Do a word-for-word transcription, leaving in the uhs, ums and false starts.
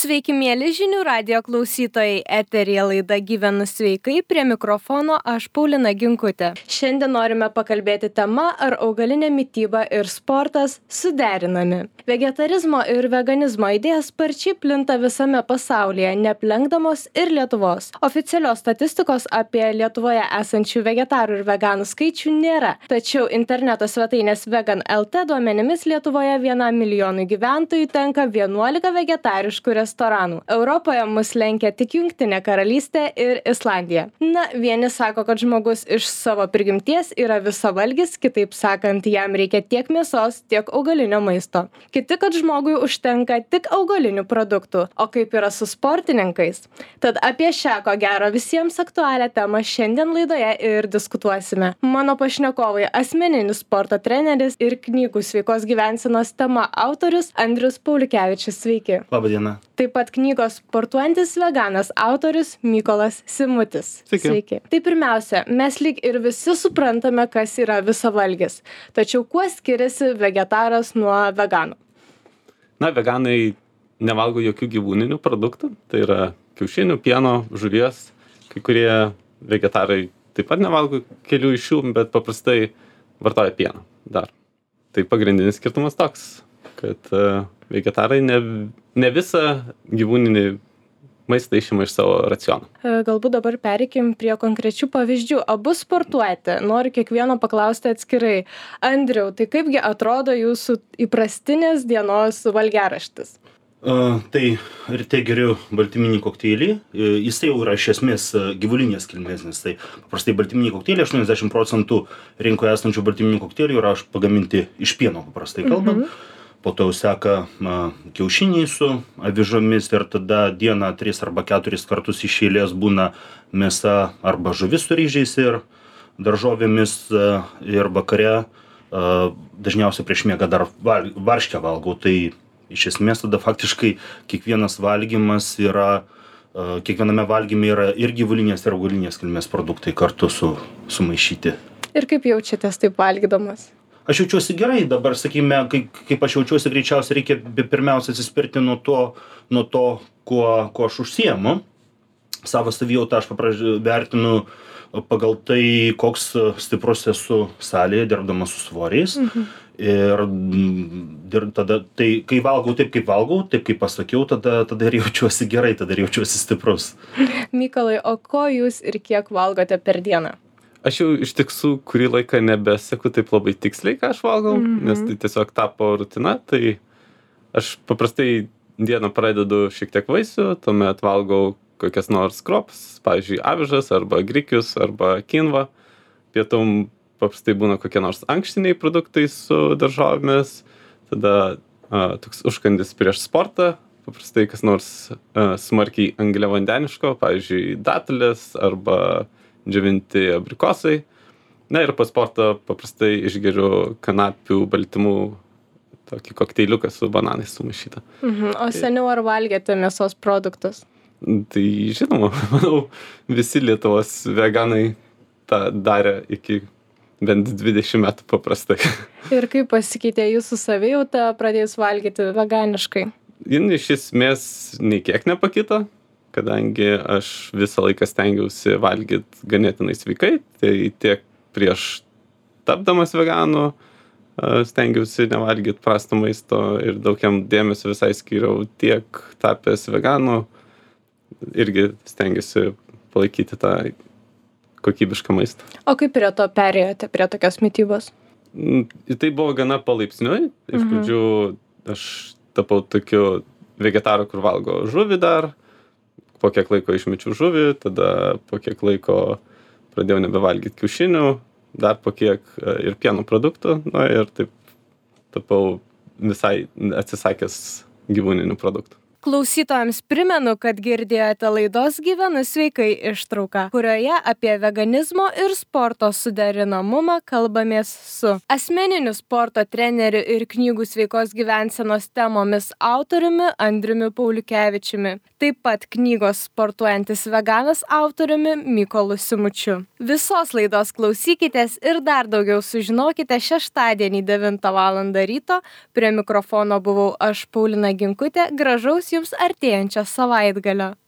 Sveiki, mėly žinių radijo klausytojai. Eteryje laida Gyvenu sveikai, prie mikrofono aš Paulina Ginkutė. Šiandien norime pakalbėti tema, ar augalinė mityba ir sportas suderinami. Vegetarizmo ir veganizmo idėjas sparčiai plinta visame pasaulyje, neaplenkdamos ir Lietuvos. Oficialios statistikos apie Lietuvoje esančių vegetarų ir veganų skaičių nėra. Tačiau interneto svetainės Vegan taškas el tė duomenimis Lietuvoje vienam milijonui gyventojų tenka vienuolika vegetariškų restoranų. Europoje mus lenkia tik Jungtinė karalystė ir Islandija. Na, vieni sako, kad žmogus iš savo prigimties yra visavalgis, kitaip sakant, jam reikia tiek mėsos, tiek augalinio maisto. Kiti, kad žmogui užtenka tik augalinių produktų. O kaip yra su sportininkais? Tad apie šią, ko gero, visiems aktualią temą šiandien laidoje ir diskutuosime. Mano pašnekovai - asmeninis sporto treneris ir knygų sveikos gyvensenos tema autorius Andrius Pauliukevičius. Sveiki. Labą dieną. Taip pat knygos Sportuojantis veganas autorius Mykolas Simutis. Sveiki. Sveiki. Tai pirmiausia, mes lyg ir visi suprantame, kas yra visavalgis. Tačiau kuo skiriasi vegetaras nuo vegano? Na, veganai nevalgo jokių gyvūninių produktų. Tai yra kiaušinių, pieno, žuvies. Kai kurie vegetarai taip pat nevalgo kelių iš jų, bet paprastai vartoja pieną dar. Tai pagrindinis skirtumas toks, kad uh, vegetarai ne, ne visą gyvūninį maistą išima iš savo raciono. Galbūt dabar pereikim prie konkrečių pavyzdžių. Abu sportuojate. Noriu kiekvieno paklausti atskirai. Andriau, tai kaipgi atrodo jūsų įprastinės dienos valgiaraštis? Uh, tai ryte geriu baltyminį kokteilį. Uh, jisai jau yra iš esmės uh, gyvulinės kilmės, nes tai paprastai baltyminiai kokteiliai, aštuoniasdešimt procentų rinkoje esančių baltyminių kokteilių yra pagaminti iš pieno, paprastai kalbant. Mhm. Po to jau seka uh, kiaušiniai su avižomis ir tada dieną tris arba keturis kartus iš eilės būna mėsa arba žuvis su ryžiais ir daržovėmis uh, ir vakare uh, dažniausiai prieš miegą dar val, varškę valgau. Tai iš esmės tada faktiškai kiekvienas valgymas yra, uh, kiekviename valgyme yra ir gyvulinės, ir augalinės kilmės produktai kartu su, sumaišyti. Ir kaip jaučiatės taip valgydamas? Aš jaučiuosi gerai, dabar, sakykime, kaip, kaip aš jaučiuosi, greičiausiai reikia pirmiausia atsispirti nuo to, nuo to kuo, kuo aš užsiemu. Savo savijautą aš papraž... vertinu pagal tai, koks stiprus esu salėje, dirbdamas su svoriais. Mhm. Ir, ir tada, tai kai valgau taip, kaip valgau, taip, kaip pasakiau, tada, tada ir jaučiuosi gerai, tada ir jaučiuosi stiprus. Mykolai, o ko jūs ir kiek valgote per dieną? Aš jau iš tiesų kurį laiką nebeseku taip labai tiksliai, ką aš valgau, mm-hmm. nes tai tiesiog tapo rutina. Tai aš paprastai dieną pradedu šiek tiek vaisių, tuomet valgau kokias nors kruopas, pavyzdžiui, avižas arba grikius arba kinvą. Pietum paprastai būna kokie nors ankštiniai produktai su daržovėmis. Tada a, toks užkandis prieš sportą, paprastai kas nors a, smarkiai angliavandeniško, pavyzdžiui, datulės arba džiovinti abrikosai. Na ir po sporto paprastai išgeriu kanapių baltymų tokį kokteiliuką su bananais sumaišytą. Mhm. O seniau ar valgėte mėsos produktus? Tai žinoma, manau, visi Lietuvos veganai tą darė iki bent dvidešimt metų paprastai. Ir kaip pasikeitė jūsų savijauta pradėjus valgyti veganiškai? Jin iš esmės nei kiek nepakito, kadangi aš visą laiką stengiausi valgyti ganėtinai sveikai, tai tiek prieš tapdamas veganu stengiausi nevalgyti prasto maisto ir daug jam dėmesio visai skyriau, tiek tapęs veganu irgi stengiausi palaikyti tą kokybišką maistą. O kaip prie to perėjote, prie tokios mitybos? Tai buvo gana palaipsniui. Iš mhm. pradžių aš tapau tokiu vegetaru, kur valgo žuvį dar. Po kiek laiko išmečiau žuvį, tada po kiek laiko pradėjau nebevalgyti kiaušinių, dar po kiek ir pieno produktų, na ir taip tapau visai atsisakęs gyvūninių produktų. Klausytojams primenu, kad girdėjote laidos Gyvenu sveikai ištrauką, kurioje apie veganizmo ir sporto suderinamumą kalbamės su asmeniniu sporto treneriu ir knygų sveikos gyvensenos temomis autoriumi Andriumi Pauliukevičiumi. Taip pat knygos Sportuojantis veganas autoriumi Mykolu Simučiu. Visos laidos klausykitės ir dar daugiau sužinokite šeštadienį devintą valandą ryto. Prie mikrofono buvau aš, Paulina Ginkutė. Gražaus jums artėjančio savaitgalio.